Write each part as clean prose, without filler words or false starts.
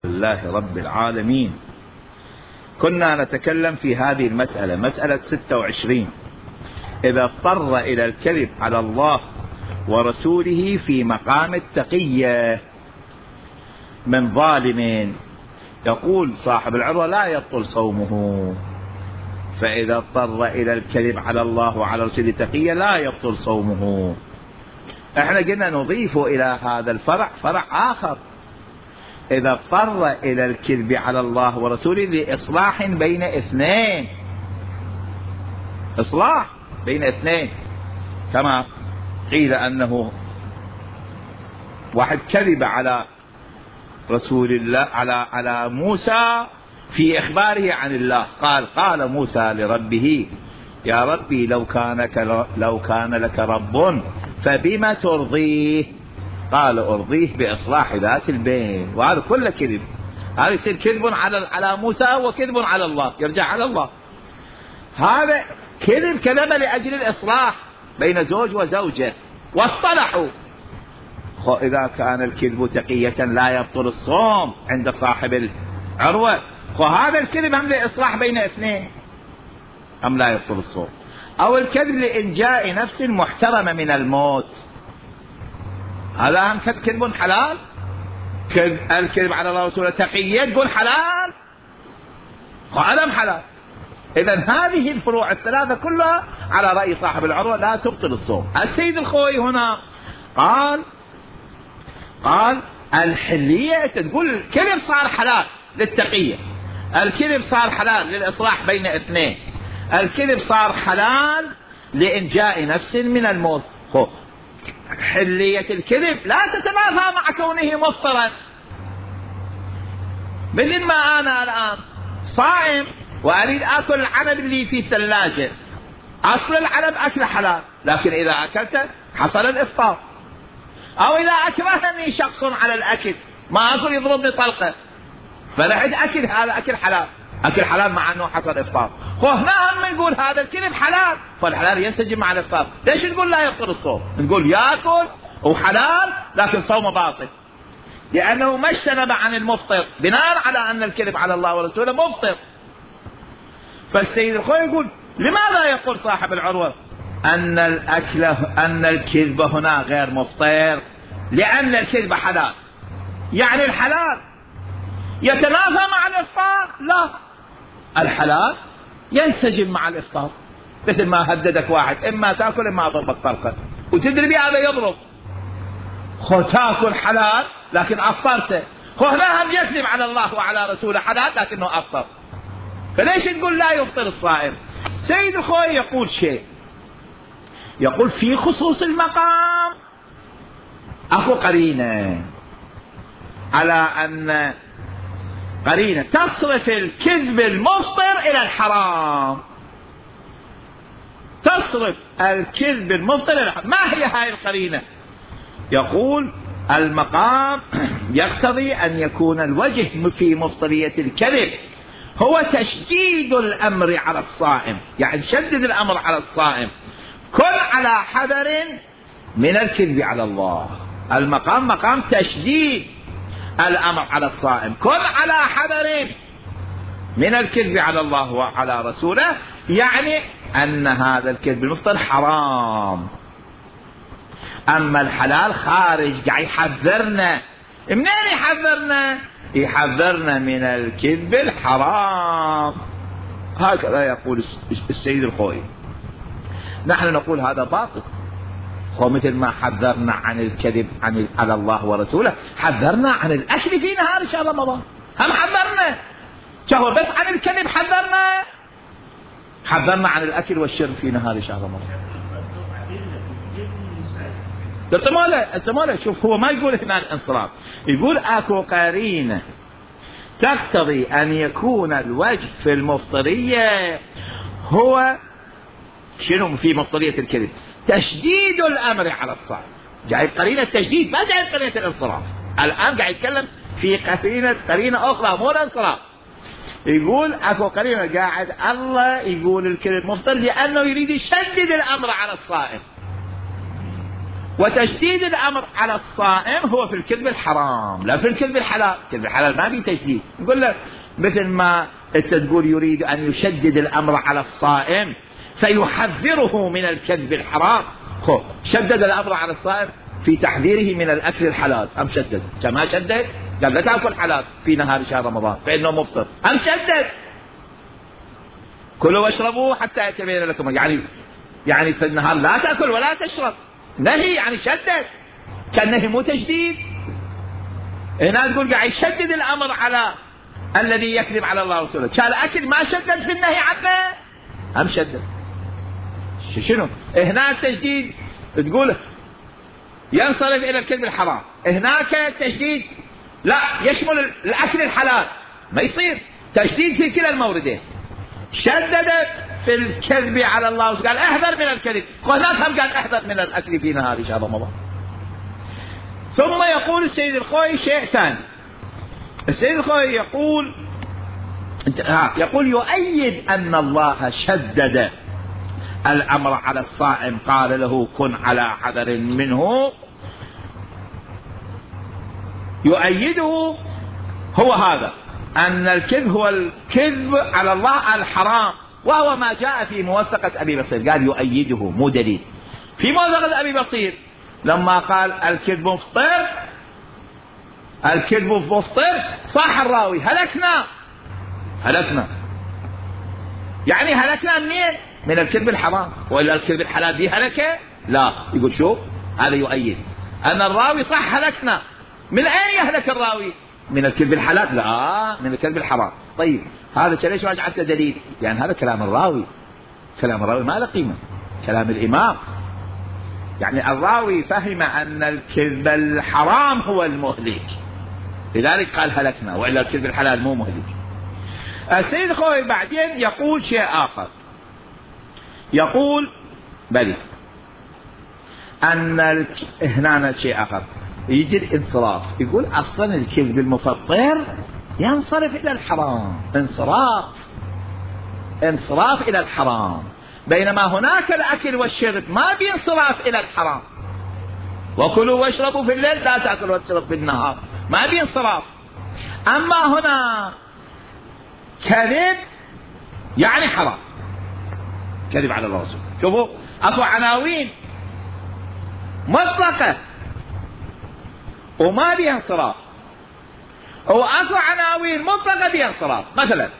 لله رب العالمين. كنا نتكلم في هذه المسألة، مسألة 26، إذا اضطر إلى الكذب على الله ورسوله في مقام التقية من ظالم، يقول صاحب العروة لا يبطل صومه. فإذا اضطر إلى الكذب على الله وعلى رسوله تقية لا يبطل صومه. احنا قلنا نضيف إلى هذا الفرع فرع آخر، إذا اضطر إلى الكذب على الله ورسوله لإصلاح بين اثنين، إصلاح بين اثنين، كما قيل أنه واحد كذب على رسول الله على موسى في إخباره عن الله، قال موسى لربه يا ربي لو كان لك رب فبما ترضيه؟ قال أرضيه بإصلاح ذات البين. وهذا كله كذب، هذا يصير كذب على موسى وكذب على الله، يرجع على الله. هذا كذب لأجل الإصلاح بين زوج وزوجة واصطلحوا. إذا كان الكذب تقية لا يبطل الصوم عند صاحب العروة، وهذا الكذب هم لإصلاح بين اثنين أم لا يبطل الصوم. أو الكذب لإنجاء نفس محترمة من الموت، هذا هم كذب حلال. الكذب على الله ورسوله تقية تقول حلال، وعدم حلال. إذن هذه الفروع الثلاثة كلها على رأي صاحب العروة لا تبطل الصوم. السيد الخوي هنا قال الحلية تقول الكذب صار حلال للتقية، الكذب صار حلال للإصلاح بين اثنين، الكذب صار حلال لإنجاء نفس من الموت. حلية الكذب لا تتنافى مع كونه مفطرا. مثل ما أنا الآن صائم وأريد أكل العنب اللي في الثلاجة، أصل العنب أكل حلال، لكن إذا أكلته حصل الإفطار. أو إذا أكرهني شخص على الأكل، ما أكل يضربني طلقة، فنحن أكل هذا أكل حلال، أكل حلال مع أنه حصل إفطار. هنا هم نقول هذا الكذب حلال، فالحلال ينسجم مع الإفطار. ليش نقول لا يفطر الصوم؟ نقول يأكل وحلال لكن صومه باطل، لأنه ما اجتنب عن المفطر بناء على أن الكذب على الله ورسوله مفطر. فالسيد الخوي يقول لماذا يقول صاحب العروة أن الكذب هنا غير مفطر؟ لأن الكذب حلال، يعني الحلال يتنافى مع الإفطار؟ لا، الحلال ينسجم مع الإفطار. مثل ما هددك واحد إما تأكل إما أضربك طلقة، وتدري بهذا يضرب، تأكل حلال لكن أفطرته. هنا هم يكذب على الله وعلى رسوله حلال لكنه أفطر، فليش نقول لا يفطر الصائم؟ سيد الخوي يقول شيء، يقول في خصوص المقام أكو قرينة على أن قرينة تصرف الكذب المفطر إلى الحرام، تصرف الكذب المفطر إلى الحرام. ما هي هاي القرينة؟ يقول المقام يقتضي أن يكون الوجه في مفطرية الكذب هو تشديد الأمر على الصائم، يعني شدد الأمر على الصائم، كن على حذر من الكذب على الله. المقام مقام تشديد الأمر على الصائم، كن على حذر من الكذب على الله وعلى رسوله، يعني أن هذا الكذب المفطر حرام. أما الحلال خارج، قاعد يحذرنا. منين يحذرنا؟ يحذرنا من الكذب الحرام. هكذا يقول السيد الخوي. نحن نقول هذا باطل، ومثل ما حذرنا عن الكذب على الله ورسوله حذرنا عن الأكل في نهار شهر رمضان، هم حذرنا. شهر بس عن الكذب حذرنا عن الأكل والشرب في نهار شهر رمضان. انت ماله شوف، هو ما يقول هنا الانصراف، يقول اكو قرينة تقتضي ان يكون الوجه في المفطرية هو شنو؟ في مفطرية الكذب تشديد الامر على الصائم. جاي قرينة تشديد، ما جاي قرينة الانصراف. الان قاعد يتكلم في قرينة اخرى مو الانصراف. يقول اكو قرينة قاعد الله يقول الكذب مفطر لانه يريد يشدد الامر على الصائم، وتشديد الأمر على الصائم هو في الكذب الحرام لا في الكذب الحلال. الكذب الحلال ما في تشديد. يقول لك مثل ما أنت تقول يريد أن يشدد الأمر على الصائم فيحذره من الكذب الحرام، شدد الأمر على الصائم في تحذيره من الأكل الحلال. أم شدد؟ كما شدد قال لا تأكل حلال في نهار شهر رمضان فإنه مفطر. أم شدد كلوا واشربوا حتى يتبين لكم، يعني في النهار لا تأكل ولا تشرب، نهي يعني شدد. كان نهي مو تشديد. هنا تقول قاعد يشدد الأمر على الذي يكذب على الله ورسوله، كان أكل ما شدد في النهي عنه. أم شدد شنو؟ هنا التشديد تقول ينصرف إلى الكذب الحرام، هناك التشديد لا يشمل الأكل الحلال، ما يصير تشديد في كلا الموردين. شدد في الكذب على الله قال احذر من الكذب، وهناك هم قال احذر من الأكل في نهار شهر رمضان. ثم يقول السيد الخوئي شيء ثاني. السيد الخوئي يقول يؤيد أن الله شدد الأمر على الصائم، قال له كن على حذر منه. يؤيده هو هذا أن الكذب هو الكذب على الله الحرام، وهو ما جاء في موثقة أبي بصير. قال يؤيده مو دليل. في موثقة أبي بصير لما قال الكذب مفطر، الكذب مفطر، صح الراوي هلكنا يعني هلكنا منين؟ من الكذب الحرام. وإلا الكذب الحلال دي هلكة؟ لا. يقول شوف هذا يؤيد أن الراوي صح هلكنا. من أين يهلك الراوي؟ من الكذب الحلال؟ لا، من الكذب الحرام. طيب هذا ليش ما جعلته دليل؟ يعني هذا كلام الراوي، كلام الراوي ما له قيمة، كلام الإمام. يعني الراوي فهم أن الكذب الحرام هو المهلك، لذلك قال هلكنا، وإلا الكذب الحلال مو مهلك. السيد الخوئي بعدين يقول شيء آخر، يقول بلي أن هنا شيء آخر يجي الانصراف. يقول أصلا الكذب المفطر ينصرف إلى الحرام، انصراف إلى الحرام، بينما هناك الأكل والشرب ما بينصراف إلى الحرام. وكلوا واشربوا في الليل لا تأكلوا وتشربوا في النهار، ما بينصراف. أما هنا كذب يعني حرام، كذب على الرسول. شوفوا أكو عناوين مطلقة وما بيها انصراف، وأكو عناوين مطلقة بيها انصراف. مثلا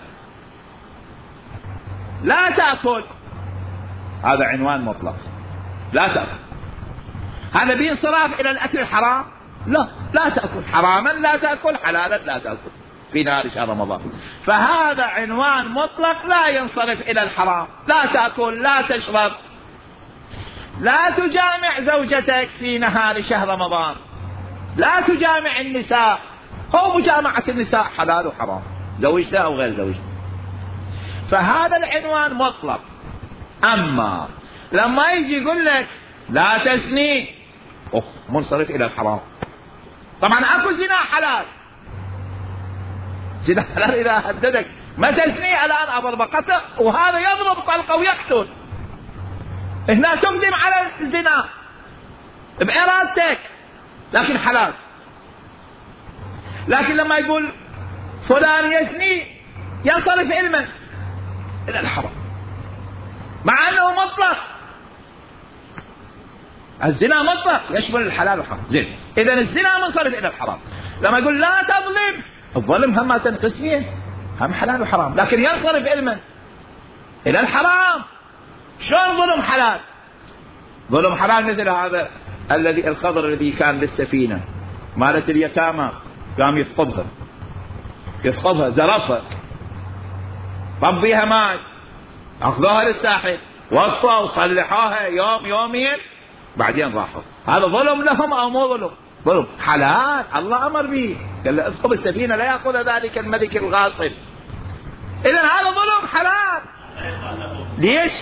لا تأكل، هذا عنوان مطلق، لا تأكل، هذا بينصراف إلى الأكل الحرام؟ لا تأكل حراما، لا تأكل حلالا، لا تأكل في نهار شهر رمضان. فهذا عنوان مطلق لا ينصرف إلى الحرام. لا تأكل، لا تشرب، لا تجامع زوجتك في نهار شهر رمضان، لا تجامع النساء. هو مجامعة النساء حلال وحرام، زوجته أو غير زوجته. فهذا العنوان مطلق. أما لما يجي يقول لك لا تزني، منصرف إلى الحرام. طبعا أكو زنا حلال، زنا حلال إذا هددك ما تزني الآن أضربقته، وهذا يضرب طلقه ويقتل. هنا تقدم على الزنا بإرادتك لكن حلال. لكن لما يقول فلان يزني ينصرف علما إلى الحرام، مع أنه مطلق. الزنا مطلق يشمل الحلال والحرام. زين، إذن الزنا منصرف إلى الحرام. لما يقول لا تظلم، الظلم هم تنقسمين، هم حلال وحرام، لكن ينصرف علما إلى الحرام. شلون ظلم حلال؟ ظلم حلال مثل هذا الذي الخضر الذي كان بالسفينة مالت اليتامى، قام يثقبها زرفها، طبيها ماء، أخذوها للساحل، وصفوا وصلحوها يوم يومين، بعدين راحوا. هذا ظلم لهم أو مو ظلم؟ ظلم حلال، الله أمر به، قال له اثقب السفينة لا يأخذ ذلك الملك الغاصب. إذن هذا ظلم حلال. ليش؟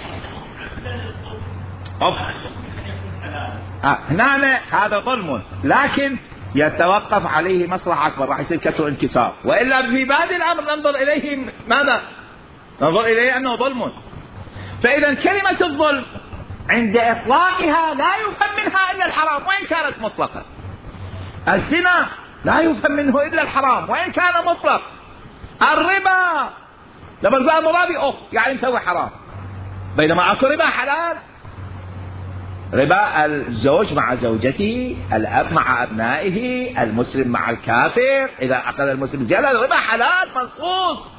هنا هذا ظلم، لكن يتوقف عليه مصلحة أكبر، راح يصير كسر انكسار. وإلا في بادئ الأمر ننظر إليه ماذا؟ ننظر إليه أنه ظلم. فإذا كلمة الظلم عند إطلاقها لا يفهم منها إلا الحرام وإن كانت مطلقة. الزنا لا يفهم منه إلا الحرام وإن كان مطلق. الربا لما تقول مرابي يعني مسوي حرام، بينما أكو ربا حلال. ربا الزوج مع زوجته، الأب مع أبنائه، المسلم مع الكافر، إذا أخذ المسلم زيادة الربا حلال منصوص،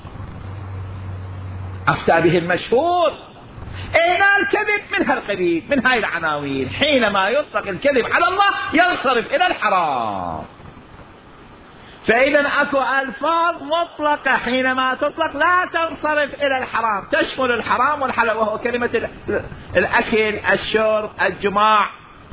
أفتى به المشهور. إن الكذب من هالقبيل، من هاي العناوين. حينما يطلق الكذب على الله ينصرف إلى الحرام. فإذا أكو ألفاظ مطلقة حينما تطلق لا تنصرف إلى الحرام، تشمل الحرام والحلال، وهو كلمة الأكل، الشرب، الجماع،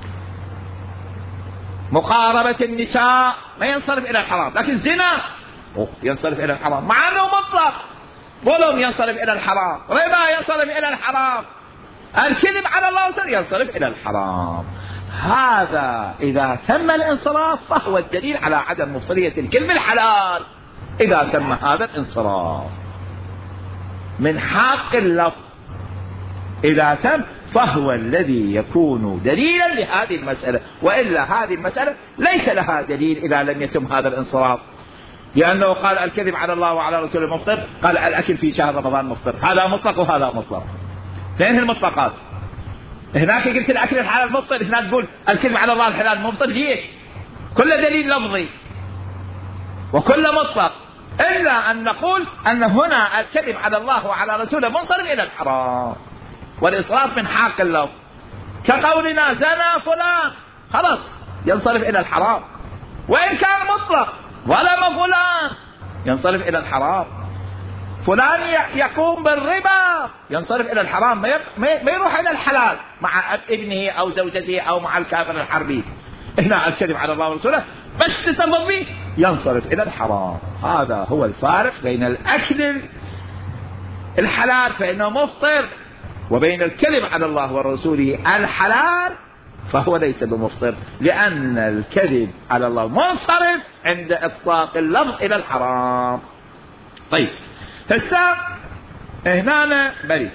مقاربة النساء، ما ينصرف إلى الحرام. لكن الزنا ينصرف إلى الحرام مع أنه مطلق. ظلم ينصرف إلى الحرام، ربا ينصرف إلى الحرام، الكذب على الله ينصرف إلى الحرام. هذا إذا تم الانصراف فهو الدليل على عدم مفصلية الكلمة الحلال. إذا تم هذا الانصراف من حق اللفظ، إذا تم فهو الذي يكون دليلا لهذه المسألة، وإلا هذه المسألة ليس لها دليل إذا لم يتم هذا الانصراف. لأنه قال الكذب على الله وعلى رسوله مفطر، قال الأكل في شهر رمضان مفطر، هذا مطلق وهذا مطلق. فين المطلقات؟ هناك قلت الأكل الحلال مفطر، هناك تقول الكذب على الله الحلال مفطر. ليش؟ كل دليل لفظي وكل مطلق، إلا أن نقول أن هنا الكذب على الله وعلى رسوله منصرف إلى الحرام، والإصراف من حق اللفظ. كقولنا زنا فلان، خلاص ينصرف إلى الحرام، وإن كان مطلق. ظلم فلان ينصرف إلى الحرام. فلان يقوم بالربا ينصرف إلى الحرام، ما يروح إلى الحلال مع ابنه أو زوجته أو مع الكافر الحربي. هنا الكذب على الله ورسوله بس تسبب به ينصرف إلى الحرام. هذا هو الفارق بين الأكل الحلال فإنه مفطر، وبين الكذب على الله ورسوله الحلال فهو ليس بمفطر، لأن الكذب على الله منصرف عند إطلاق اللفظ إلى الحرام. طيب هسه هنا بريء،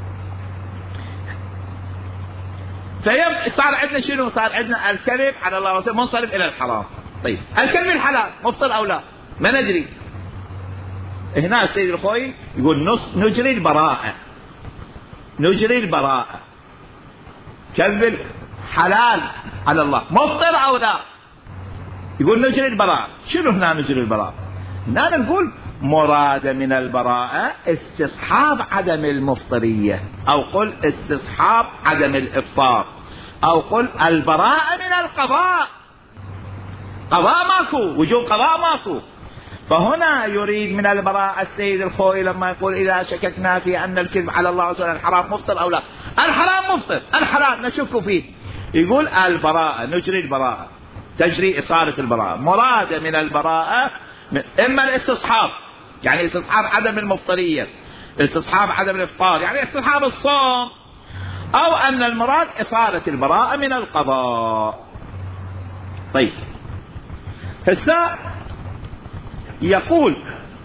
صار عندنا شنو؟ صار عندنا الكذب على الله ورسوله منصرف إلى الحرام. طيب الكذب الحلال مفطر أو لا؟ ما ندري. هنا السيد الخوي يقول نجري البراءة، نجري البراءة. كذب حلال على الله مفطر أو لا؟ يقول نجري البراءة. شنو هنا نجري البراءة؟ هنا نقول مراد من البراءة استصحاب عدم المفطرية، أو قل استصحاب عدم الإفطار، أو قل البراءة من القضاء. قضاء ماكو، وجوب قضاء ماكو. فهنا يريد من البراءة السيد الخوئي لما يقول إذا شككنا في أن الكذب على الله ورسوله الحرام مفطر أو لا، الحرام مفطر، الحلال نشك فيه. يقول البراءة، نجري البراءة، تجري إصالة البراءة. مراد من البراءة إما الاستصحاب، يعني استصحاب عدم المفطرية، استصحاب عدم الإفطار، يعني استصحاب الصوم، أو أن المراد إصالة البراءة من القضاء. طيب هسه يقول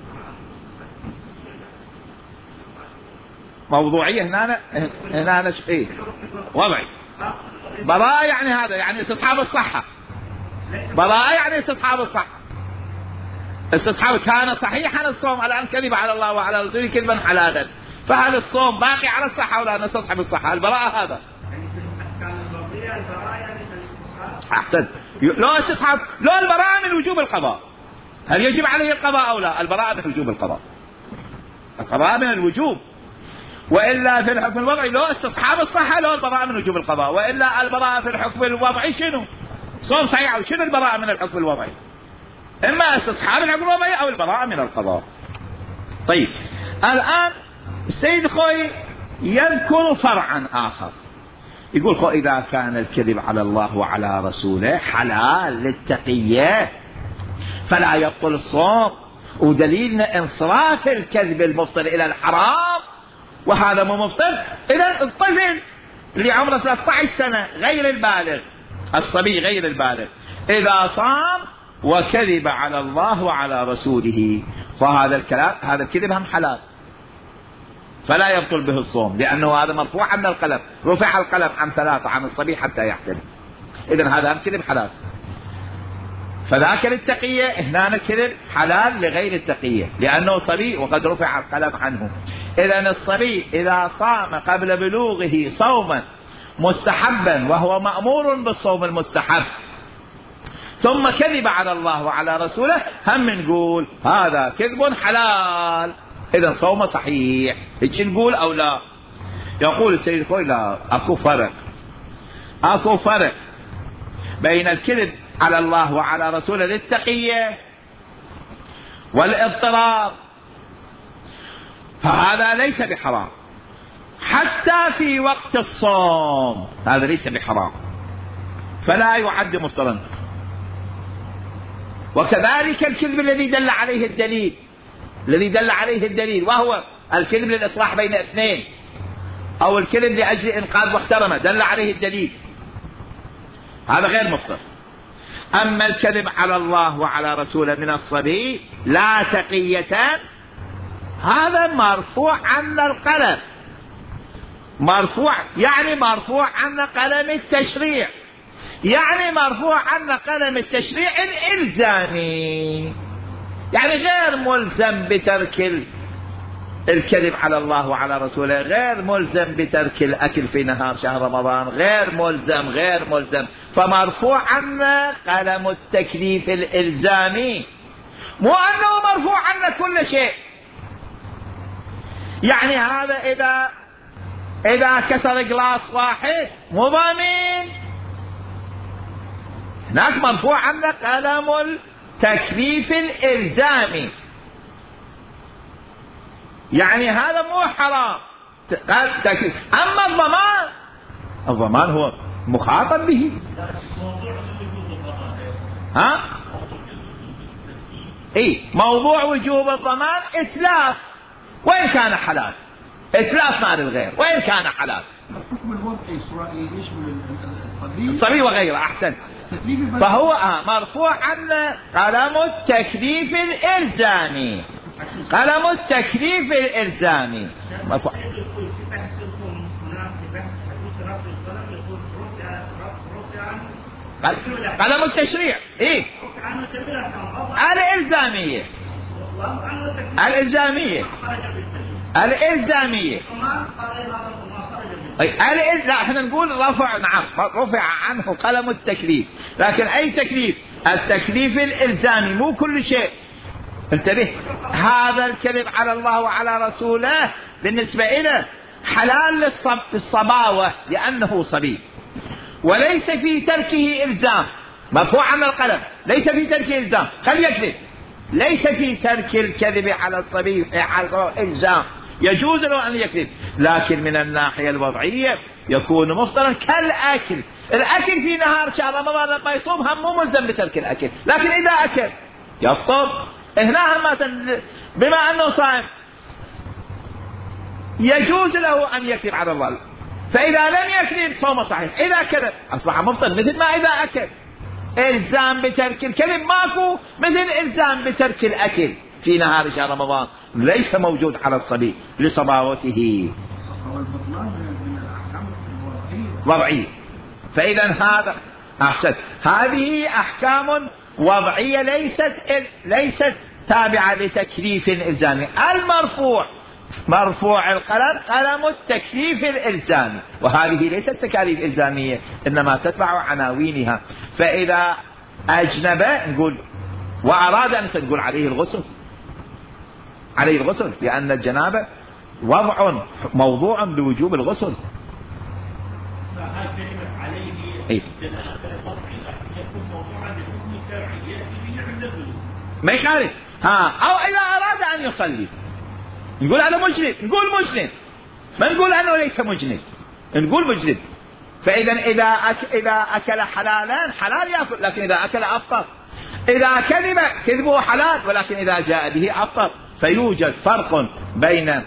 موضوعية هنا ايه وضعي براءة، يعني هذا يعني استصحاب الصحة. براءة يعني استصحاب الصحة. استصحاب كان صحيحا الصوم الآن كذب على الله وعلى رسوله كذبا حلالا، فهل الصوم باقي على الصحة ولا نستصحب الصحة؟ البراءة هذا أحسن. لو استصحاب، لو البراءة من وجوب القضاء، هل يجب عليه القضاء أو لا؟ البراءة من وجوب القضاء، القضاء من الوجوب. وإلا في الحكم الوضعي لو استصحاب الصحة لو البراءة من وجوب القضاء، وإلا البراءة في الحكم الوضعي شنو؟ صوم صحيح، أو شنو البراءة من الحكم الوضعي؟ إما استصحاب الحكم الوضعي أو البراءة من القضاء. طيب الآن السيد خوي يذكر فرعا آخر، يقول خو إذا كان الكذب على الله وعلى رسوله حلال للتقية فلا يبطل الصوم، ودليلنا انصراف الكذب المفطر إلى الحرام، وهذا مو مفطر. إذا الطفل اللي عمره 13 سنة غير البالغ، الصبي غير البالغ، إذا صام وكذب على الله وعلى رسوله فهذا الكلام، هذا الكذب هم حلال. فلا يبطل به الصوم، لأنه هذا مرفوع عن القلم، رفع القلم عن 3 عن الصبي حتى يحتلم. إذن هذا كذب حلال. فذاك للتقية، هنا كذب حلال لغير التقية لأنه صبي وقد رفع القلم عنه. إذن الصبي إذا صام قبل بلوغه صوما مستحبا وهو مأمور بالصوم المستحب ثم كذب على الله وعلى رسوله، هم نقول هذا كذب حلال، إذا صوم صحيح. هيك نقول أو لا؟ يقول السيد الخوي لا، أكو فرق بين الكذب على الله وعلى رسوله للتقية والاضطرار، فهذا ليس بحرام حتى في وقت الصوم، هذا ليس بحرام فلا يعد مفطرا. وكذلك الكذب الذي دل عليه الدليل وهو الكذب للإصلاح بين اثنين أو الكذب لأجل إنقاذ محترمة دل عليه الدليل، هذا غير مفطر. أما الكذب على الله وعلى رسوله من الصبي لا تقية، هذا مرفوع عن القلم، مرفوع عن قلم التشريع، مرفوع عن قلم التشريع الإلزامي، غير ملزم بترك الكذب على الله وعلى رسوله، غير ملزم بترك الأكل في نهار شهر رمضان، غير ملزم، فمرفوع عنا قلم التكليف الإلزامي، مو أنه مرفوع عنا كل شيء. هذا إذا كسر قلاص واحد مو ضامن، هناك مرفوع عنا قلم التكليف الإلزامي، هذا مو حرام. أما الضمان هو مخاطب به. موضوع وجوب الضمان إتلاف وإن كان حلال، إتلاف مال الغير وإن كان حلال. الحكم الوضعي يشمل الصبي وغيره. أحسن. فهو مرفوع عن قلم التكليف الإلزامي، قلم التكليف الإلزامي مرفوع. قلم التشريع الإلزامية احنا نقول رفع، نعم رفع عنه قلم التكليف، لكن أي تكليف؟ التكليف الإلزامي، مو كل شيء. انتبه، هذا الكذب على الله وعلى رسوله بالنسبة إليه حلال للصباوة لأنه صبي، وليس في تركه إلزام، مرفوع عن القلم، ليس في تركه إلزام، قد يكذب، ليس في ترك الكذب على الصبي إلزام، يجوز له أن يكذب، لكن من الناحية الوضعية يكون مفطرا كالأكل. الأكل في نهار شهر رمضان لما يصوم هم مو ملزم بترك الأكل، لكن إذا أكل يفطر. هنا بما أنه صائم يجوز له أن يكذب على الله، فإذا لم يكذب صوم صحيح، إذا كذب أصبح مفطر، مثل ما إذا أكل. إلزام بترك الكذب ماكو، مثل إلزام بترك الأكل في نهار شهر رمضان ليس موجود على الصبي لصباوته وضعية. فإذا هذا أحسن، هذه أحكام وضعية ليست تابعة لتكليف إلزامي. المرفوع مرفوع القلم قلم التكليف الإلزامي، وهذه ليست تكاليف إلزامية إنما تتبع عناوينها. فإذا أجنب نقول وأراد أن نقول عليه الغسل، لأن الجنابة موضوع بوجوب الغسل. ما يخالف. أو إذا أراد أن يصلي نقول هذا مجنب، نقول مجنب، ما نقول أنه ليس مجنب، نقول مجنب. فإذا إذا أكل حلالا حلال يأكل، لكن إذا أكل أفطر. إذا كذب كذبه حلال، ولكن إذا جاء به أفطر. فيوجد فرق بين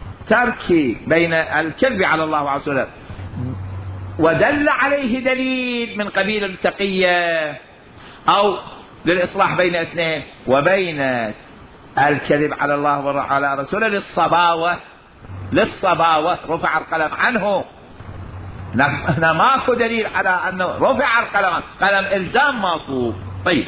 الكذب على الله وعلى رسوله ودل عليه دليل من قبيل التقية أو للإصلاح بين اثنين، وبين الكذب على الله وعلى رسوله للصباوة للصباوة رفع القلم عنه. هنا ماكو دليل على أنه رفع القلم، قلم إلزام مطلوب. طيب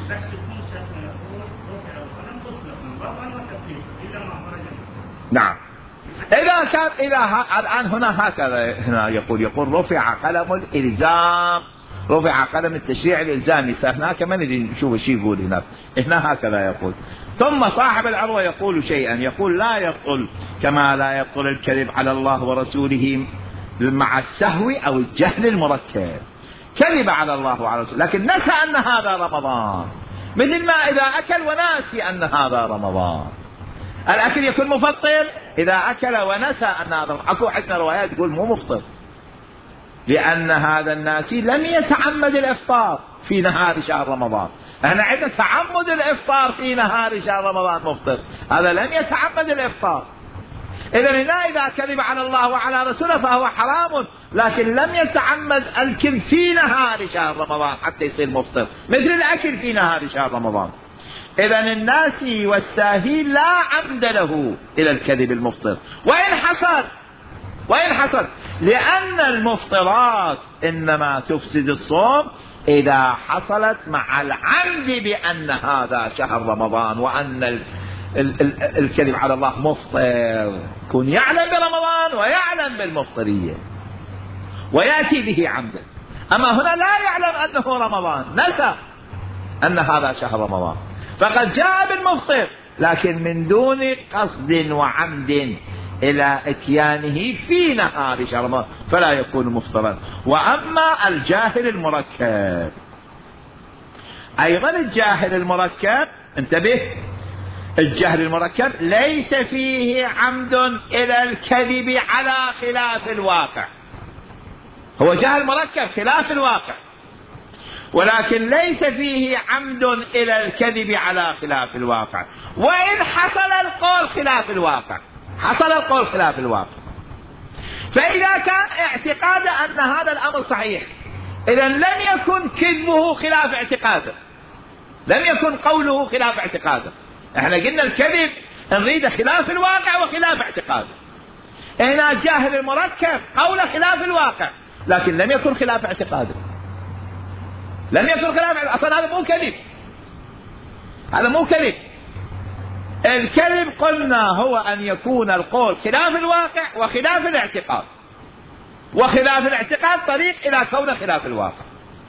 نعم، إذا كان الآن هنا هكذا هنا يقول رفع قلم الإلزام، رفع قلم التشريع الإلزامي. هناك ما ندري نشوف شيء يقول هنا هكذا يقول. ثم صاحب العروة يقول شيئا، يقول لا يبطل كما لا يبطل الكذب على الله ورسوله مع السهو أو الجهل المركب. كذب على الله وعلى رسوله لكن نسى أن هذا رمضان، مثل ما إذا أكل وناسي أن هذا رمضان. الأكل يكون مفطر إذا أكل ونسى أن هذا. أكو عندنا روايات تقول مو مفطر، لأن هذا الناسي لم يتعمد الإفطار في نهار شهر رمضان. احنا عندنا تعمد الإفطار في نهار شهر رمضان مفطر، هذا لم يتعمد الإفطار. إذا هنا إذا كذب على الله وعلى رسوله فهو حرام، لكن لم يتعمد الكذب في نهار شهر رمضان حتى يصير مفطر، مثل الأكل في نهار شهر رمضان. إذا الناسي والساهي لا عمد له إلى الكذب المفطر، وإن حصل لأن المفطرات إنما تفسد الصوم إذا حصلت مع العمد بأن هذا شهر رمضان وأن الكذب على الله مفطر، يكون يعلم برمضان ويعلم بالمفطرية ويأتي به عمدا. أما هنا لا يعلم أنه رمضان، نسى أن هذا شهر رمضان، فقد جاء بالمفطر لكن من دون قصد وعمد إلى إتيانه في نهار شهر رمضان فلا يكون مفطرا. وأما الجاهل المركب أيضا، الجاهل المركب انتبه، الجهل المركب ليس فيه عمد إلى الكذب على خلاف الواقع. هو جهل مركب خلاف الواقع، ولكن ليس فيه عمد إلى الكذب على خلاف الواقع، وإن حصل القول خلاف الواقع، حصل القول خلاف الواقع. فإذا كان اعتقاد أن هذا الأمر صحيح، إذا لم يكن كذبه خلاف اعتقاده، لم يكن قوله خلاف اعتقاده. احنا قلنا الكذب نريد خلاف الواقع وخلاف اعتقاده. هنا جاهل المركب قول خلاف الواقع لكن لم يكن خلاف اعتقاده، لم يكن خلاف اصلا. هذا مو كذب، هذا مو كذب. الكذب قلنا هو أن يكون القول خلاف الواقع وخلاف الاعتقاد، وخلاف الاعتقاد طريق إلى كون خلاف الواقع.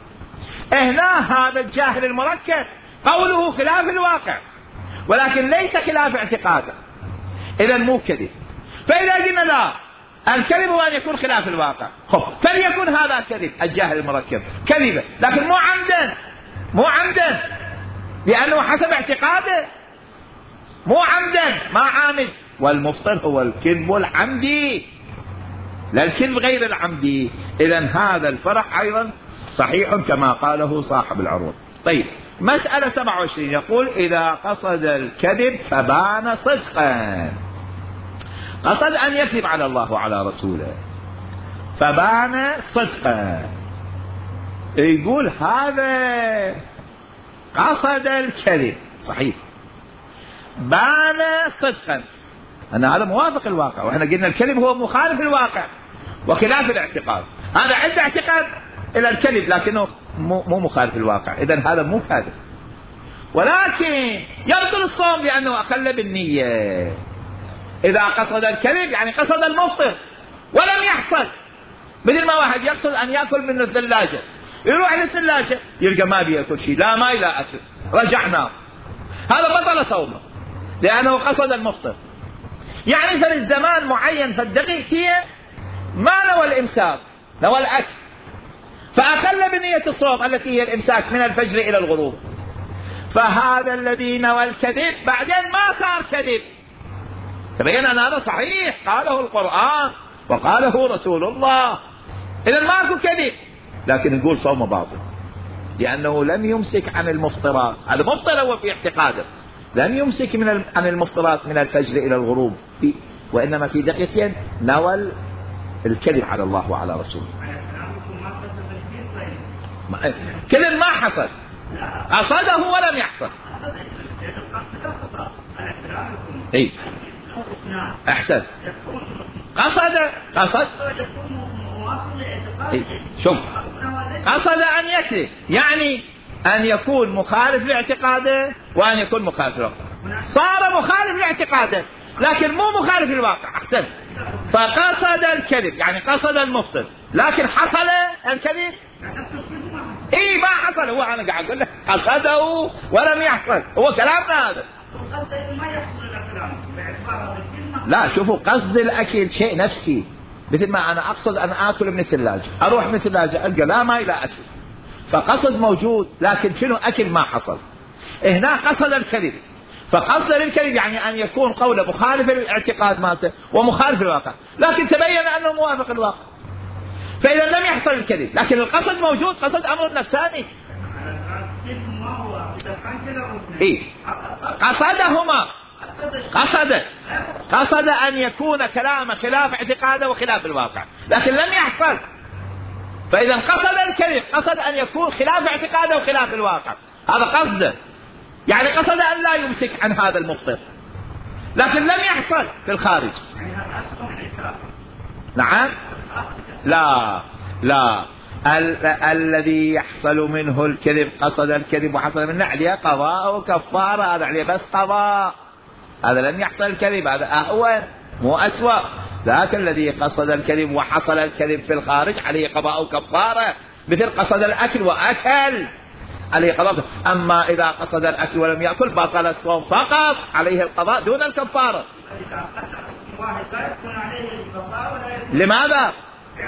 هنا هذا الجاهل المركب قوله خلاف الواقع ولكن ليس خلاف اعتقاده، إذا مو كذب. فإذا قلنا لا، الكذب هو أن يكون خلاف الواقع، فليكن هذا كذب الجاهل المركب كذبة، لكن مو عمدا، مو عمدا لأنه حسب اعتقاده، مو عمدا، ما عامد. والمفطر هو الكذب العمدي لا الكذب غير العمدي. إذا هذا الفرق أيضا صحيح كما قاله صاحب العروض. طيب مسألة 27 يقول إذا قصد الكذب فبان صدقا، قصد أن يكذب على الله وعلى رسوله فبان صدقا، يقول هذا قصد الكذب صحيح بان صدقا، أن هذا موافق الواقع، وإحنا قلنا الكذب هو مخالف الواقع وخلاف الاعتقاد. هذا عنده اعتقاد إلى الكذب لكنه مو مخالف الواقع، إذن هذا مو كاذب، ولكن يبطل الصوم لأنه أخل بالنية. إذا قصد الكذب يعني قصد المفطر ولم يحصل، مثل ما واحد يقصد أن يأكل من الثلاجة، يروح للثلاجة يلقى ما بيأكل شيء، لا ماء لا أكل، رجعنا، هذا بطل صومه لأنه قصد المفطر. يعني في الزمان معين في الدقيقة ما نوى الإمساك، نوى الأكل، فأخل بنية الصوم التي هي الإمساك من الفجر إلى الغروب، فهذا الذي نوى الكذب بعدين ما صار كذب. تبين أن هذا صحيح قاله القرآن وقاله رسول الله، إذا ماكو كذب، لكن نقول صوم باطل لأنه لم يمسك عن المفطرات. هذا مفطر هو في اعتقاده، لم يمسك عن المفطرات من الفجر إلى الغروب، وإنما في دقيقتين نوى الكذب على الله وعلى رسوله. كذب ما حصل، قصده ولم يحصل. أحسن. قصد شوف، قصد أن يكذب يعني أن يكون مخالف لاعتقاده وأن يكون مخالف للواقع. صار مخالف لاعتقاده لكن مو مخالف للواقع. أحسن. فقصد الكذب يعني قصد المفطر لكن حصل الكذب. إيه ما حصل. هو أنا قاعد أقول لك قصده ولم يحصل. هو كلامنا هذا. لا شوفوا، قصد الأكل شيء نفسي. مثل ما أنا أقصد أن آكل من الثلاجة، أروح من الثلاجة ألقى لا ماء لا أكل، فقصد موجود لكن شنو أكل ما حصل. هنا قصد الكذب. فقصد الكذب يعني أن يكون قوله مخالف للاعتقاد مالته ومخالف للواقع لكن تبين أنه موافق للواقع، فإذا لم يحصل الكذب لكن القصد موجود. قصد أمر نفساني. إيه؟ قصدهما. قصد أن يكون كلامه خلاف اعتقاده وخلاف الواقع لكن لم يحصل. فإذا قصد الكذب قصد أن يكون خلاف اعتقاده وخلاف الواقع، هذا قصده. يعني قصد أن لا يمسك عن هذا المفطر لكن لم يحصل في الخارج. نعم. لا الذي يحصل منه الكذب قصد الكذب وحصل منه عليه قضاء وكفارة. هذا عليه بس قضاء، هذا لم يحصل الكذب، هذا أهون مو أسوأ. ذاك الذي قصد الكذب وحصل الكذب في الخارج عليه قضاء وكفارة، مثل قصد الأكل وأكل عليه قضاء. أما إذا قصد الأكل ولم يأكل بطل الصوم فقط، عليه القضاء دون الكفارة. لماذا؟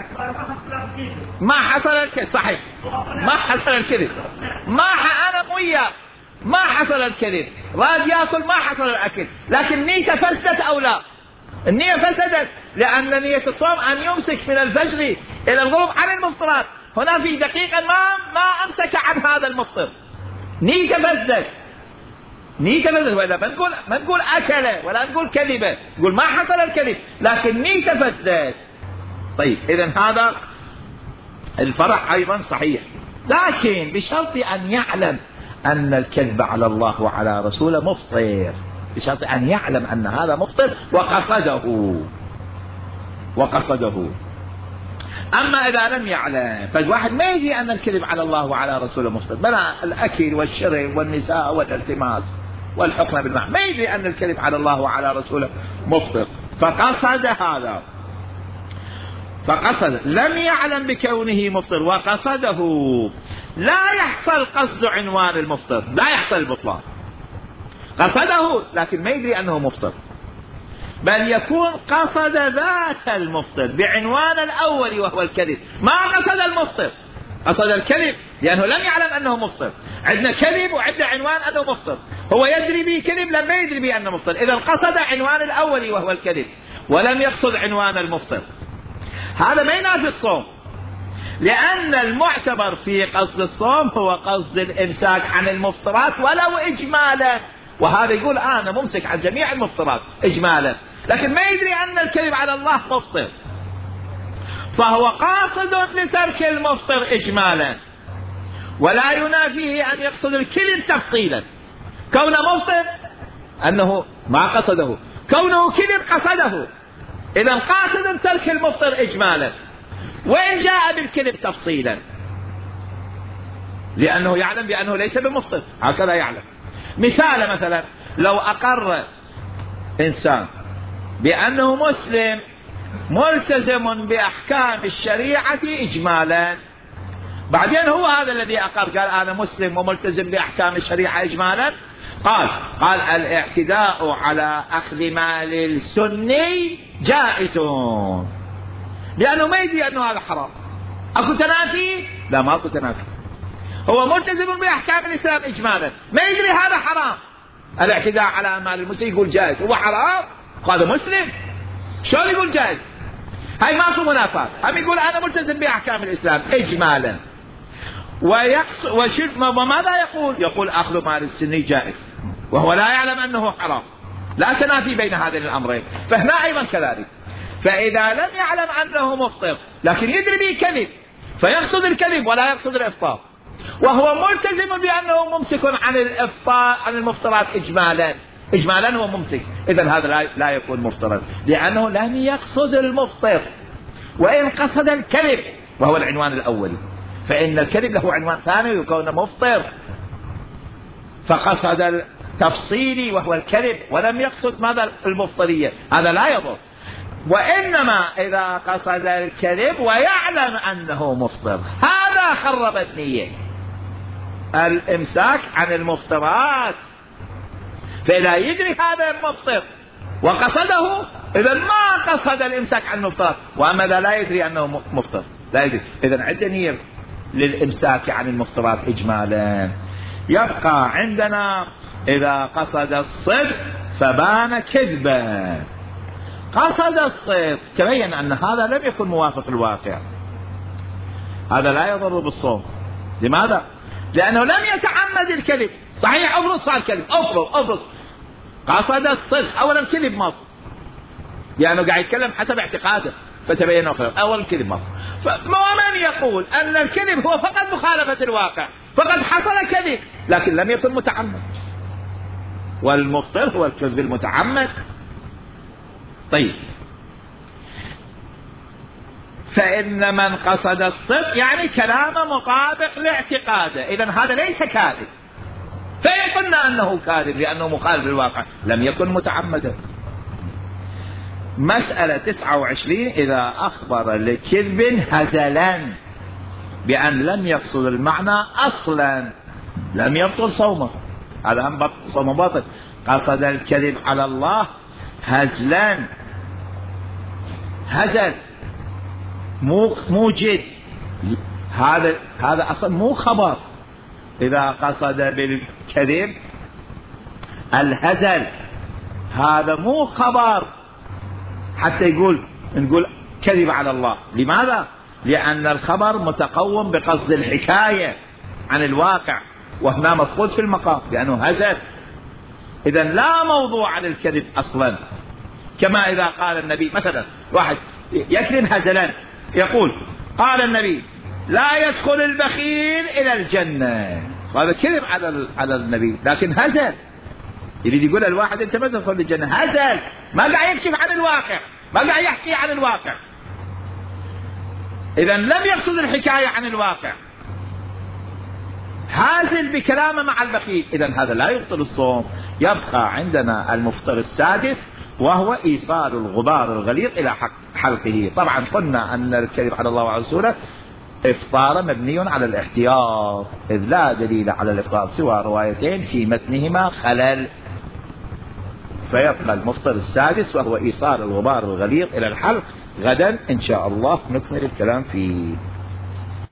ما حصل الكذب. صحيح ما حصل الكذب. أنا وياه ما حصل الكذب، راد يأكل ما حصل الأكل، لكن نيته فسدت أو لا؟ النية فسدت، لأن نية الصوم أن يمسك من الفجر إلى الغروب عن المفطرات. هنا في دقيقة ما أمسك عن هذا المفطر، نيته فسدت. وإذا ما نقول أكله ولا نقول كذبه، نقول ما حصل الكذب لكن نيته فسدت. طيب إذن هذا الفرع أيضا صحيح، لكن بشرط أن يعلم أن الكذب على الله وعلى رسوله مفطر، بشرط أن يعلم أن هذا مفطر وقصده. أما إذا لم يعلم، فالواحد ما يدري أن الكذب على الله وعلى رسوله مفطر، بلا الأكل والشرب والنساء والالتماس والحكم بالمعنى، ما يدري أن الكذب على الله وعلى رسوله مفطر، فقصد هذا. لم يعلم بكونه مفطر وقصده، لا يحصل قصد عنوان المفطر، لا يحصل البطلان. قصده لكن ما يدري أنه مفطر، بل يكون قصد ذات المفطر بعنوان الأول وهو الكذب. ما قصد المفطر، قصد الكذب لأنه لم يعلم أنه مفطر. عندنا كذب وعندنا عنوان أنه مفطر، هو يدري به كذب لما يدري به أنه مفطر، إذا قصد عنوان الأول وهو الكذب ولم يقصد عنوان المفطر. هذا ما ينافي الصوم، لأن المعتبر في قصد الصوم هو قصد الإمساك عن المفطرات ولو إجمالا، وهذا يقول أنا ممسك عن جميع المفطرات إجمالا، لكن ما يدري أن الكذب على الله مفطر، فهو قاصد لترك المفطر إجمالا، ولا ينافيه أن يقصد الكذب تفصيلا. كونه مفطر أنه ما قصده، كونه كذب قصده، إذا قاصد ترك المفطر إجمالا، وإن جاء بالكذب تفصيلا، لأنه يعلم بأنه ليس بمفطر، هكذا يعلم. مثلا لو أقر إنسان بأنه مسلم ملتزم بأحكام الشريعة إجمالا، بعدين هو هذا الذي أقر قال أنا مسلم وملتزم بأحكام الشريعة إجمالا، قال الاعتداء على أخذ مال السني جائز، لأنه ما يدري أنه هذا حرام. أكو تنافي؟ لا، ما أكو تنافي، هو ملتزم بأحكام الإسلام إجمالا، ما يدري هذا حرام. الاعتداء على مال المسلم يقول جائز، هو حرام، هذا مسلم، شلون يقول جائز؟ هاي ماكو منافاة، هم يقول أنا ملتزم بأحكام الإسلام إجمالا، وماذا يقول أخذ مال السني جائز، وهو لا يعلم أنه حرام، لا تنافي بين هذين الأمرين. فهنا أيضا كذلك، فإذا لم يعلم أنه مفطر لكن يدري به كذب، فيقصد الكذب ولا يقصد الإفطار، وهو ملتزم بأنه ممسك عن الإفطار عن المفطرات إجمالا، إجمالا هو ممسك، إذن هذا لا يكون مفطرا، لأنه لم يقصد المفطر، وإن قصد الكذب وهو العنوان الأولي، فإن الكذب له عنوان ثاني يكون مفطر، فقصد التفصيلي وهو الكذب ولم يقصد ماذا المفطرية، هذا لا يضر. وإنما إذا قصد الكذب ويعلم أنه مفطر، هذا خرب النية، الإمساك عن المفطرات، فإذا يدري هذا المفطر وقصده، إذن ما قصد الإمساك عن المفطرات. وأما إذا لا يدري أنه مفطر، لا يدري، إذن عندنا نية للإمساك عن المفطرات إجمالا. يبقى عندنا إذا قصد الصدق فبان كذبا. قصد الصدق تبين أن هذا لم يكن موافق الواقع، هذا لا يضر بالصوم. لماذا؟ لأنه لم يتعمد الكذب. صحيح أفرض صار كذب، أفرض قصد الصدق، أولا كذب ماضي، لأنه قاعد يتكلم حسب اعتقاده، فتبين أولا كذب ماضي. ومن يقول أن الكذب هو فقط مخالفة الواقع، فقد حصل كذب لكن لم يكن متعمد، والمفطر هو الكذب المتعمد. طيب، فإن من قصد الصدق يعني كلام مطابق لاعتقاده، إذن هذا ليس كاذب. فإن قلنا أنه كاذب لأنه مخالف للواقع لم يكن متعمدا. مسألة 29 إذا أخبر لكذب هزلا بأن لم يقصد المعنى أصلا لم يبطل صومه، هذا هم صوم باطل. قصد الكذب على الله هزلا، هزل مو جد، هذا أصلا مو خبر. إذا قصد بالكذب الهزل هذا مو خبر حتى نقول كذب على الله. لماذا؟ لأن الخبر متقوم بقصد الحكاية عن الواقع، وهنا مفقود في المقام لأنه هزل. إذن لا موضوع عن الكذب أصلا. كما إذا قال النبي مثلا واحد يكذب هزلا، يقول قال النبي لا يدخل البخيل إلى الجنة، هذا كذب على النبي لكن هزل. يريد يقول الواحد أنت ما تدخل الجنة، هزل، ما قاعد يكشف عن الواقع، ما قاعد يحكي عن الواقع، إذن لم يقصد الحكاية عن الواقع، هازل بكلامه مع البخيل، إذن هذا لا يبطل الصوم. يبقى عندنا المفطر السادس وهو إيصال الغبار الغليظ إلى حلقه. طبعا قلنا أن الكذب على الله ورسوله إفطار مبني على الاحتياط، إذ لا دليل على الإفطار سوى روايتين في متنهما خلل. فيبقى المفطر السادس وهو إيصال الغبار الغليظ إلى الحلق. غدا إن شاء الله نكمل الكلام فيه.